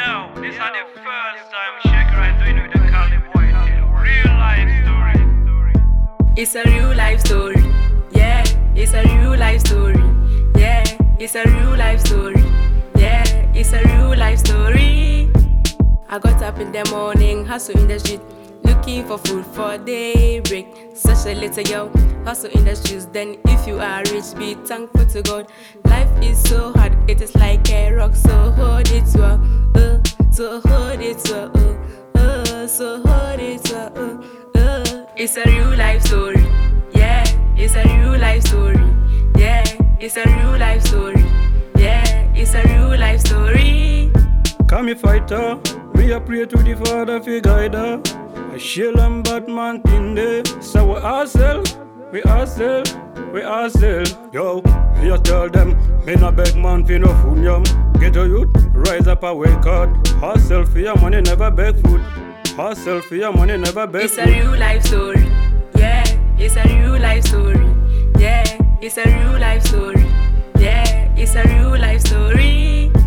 Yo, this is the first time Shaker I doing with the Cali boy. Real life story. It's a real life story. Yeah, it's a real life story. Yeah, it's a real life story. Yeah, it's a real life story. I got up in the morning, hustle in the street, looking for food for daybreak. Such a little girl, hustle in the streets. Then if you are rich, be thankful to God. Life is so hard, it is like a rock, so hold it well. So hold it well. So hold it well. It's a real life story. Yeah, it's a real life story. Yeah, it's a real life story. Yeah, it's a real life story. Come me fighter, me a pray to the Father fi guide her. I shield and Batman in there. So we hustle. Yo, me a tell them, me no beg man fi no food yum. Get a youth, rise up and wake up. Hustle for your money, never beg food. Hustle for your money, never beg It's food. a real life story. Yeah, it's a real life story. Yeah, it's a real life story. Yeah, it's a real life story.